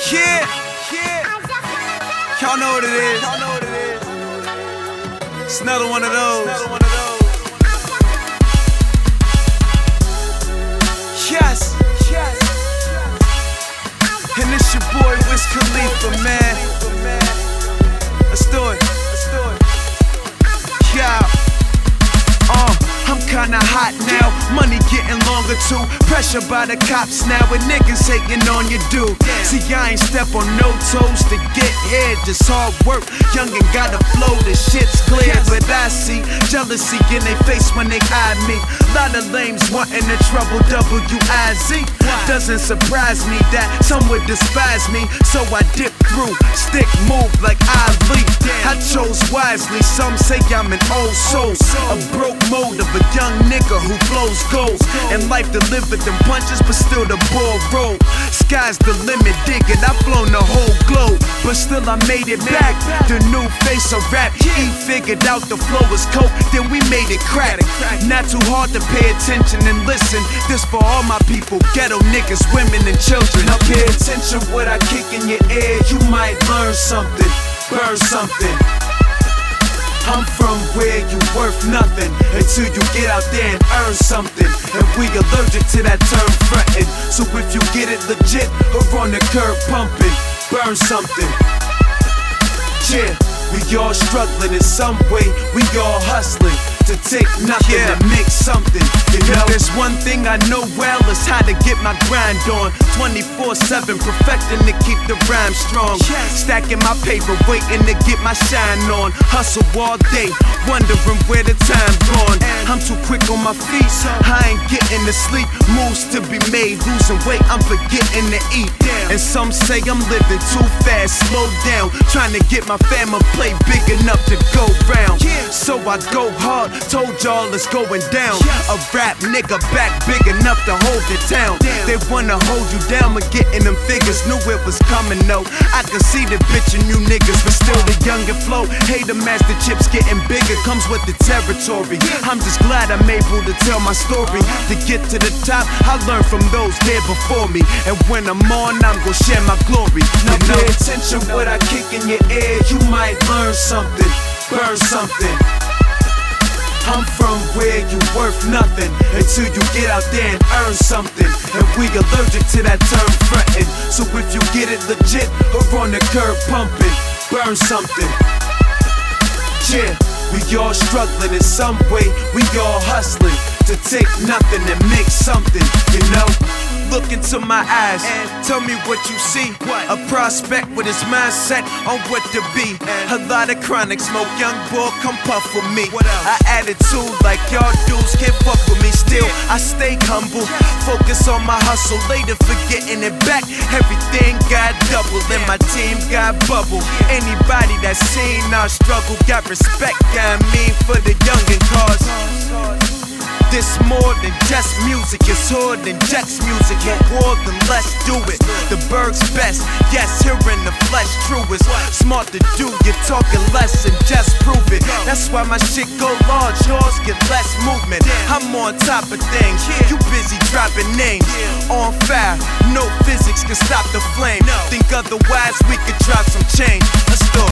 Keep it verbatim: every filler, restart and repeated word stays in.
Yeah, yeah. Y'all know what it is. Y'all know what it is. It's another one of those. Yes, yes. And it's your boy Wiz Khalifa, man. Let's do it. Let's do it. Yeah. Uh, I'm kinda hot now, money getting longer too. Pressure by the cops now, and niggas hating on you, dude. See, I ain't step on no toes to get here, just hard work. Youngin' gotta flow, the shit's clear. But I see jealousy in their face when they eye me. Lot of lames wanting the trouble, W I Z. Doesn't surprise me that some would despise me, so I dip through, stick move like Ali. I chose wisely, some say I'm an old soul, a broke mold of a young nigga who flows gold. And life delivered them punches, but still the ball roll. Sky's the limit, dig it, I've flown the whole globe, but still I made it back. The new face of rap, E figured out the flow was coke, then we made it crack. Not too hard to pay attention and listen. This for all my people, ghetto niggas, women and children. Now pay attention what I kick in your ear, you might learn something, burn something. I'm from where you worth nothing until you get out there and earn something. And we allergic to that term frontin'. So if you get it legit or on the curb pumping, burn something. Yeah, we all struggling in some way, we all hustling to take nothing yeah. and make something. You know, if there's one thing I know well, it's how to get my grind on. twenty-four seven, perfecting to keep the rhyme strong. Yes. Stacking my paper, waiting to get my shine on. Hustle all day, wondering where the time gone. And I'm too quick on my feet, I ain't getting to sleep. Moves to be made, losing weight, I'm forgetting to eat. Damn. And some say I'm living too fast, slow down. Trying to get my family play big enough to go round. Yeah. So I go hard, told y'all it's going down. Yes. A rap nigga back big enough to hold it down. Damn. They wanna hold you down, but getting them figures knew it was coming, no. I can see the bitch in you niggas, but still the younger flow. Hey, the master chips getting bigger, comes with the territory. Yeah. I'm just glad I'm able to tell my story. To get to the top, I learned from those there before me. And when I'm on, I'm gonna share my glory. Now you know? Pay attention what I kick in your ear, you might learn something, burn something. I'm from where you worth nothing until you get out there and earn something. And we allergic to that term frontin'. So if you get it legit or on the curb pumping, burn something. Yeah, we all struggling in some way, we all hustling to take nothing and make something, you know. Look into my eyes and tell me what you see. What? A prospect with his mindset on what to be. And a lot of chronic smoke, young boy, come puff with me. I attitude like y'all dudes can't fuck with me. Still, I stay humble, focus on my hustle. Later forgetting it back, everything got double and my team got bubble. Anybody that seen our struggle got respect, I mean, for the youngin' cause this more than just music, it's more than just music. More war than let's do it. The Berg's best, yes, here in the flesh, truest. Smart to do, you're talking less and just prove it. That's why my shit go large, yours get less movement. I'm on top of things, you busy dropping names. On fire, no physics can stop the flame. Think otherwise, we could drop some change. Let's go.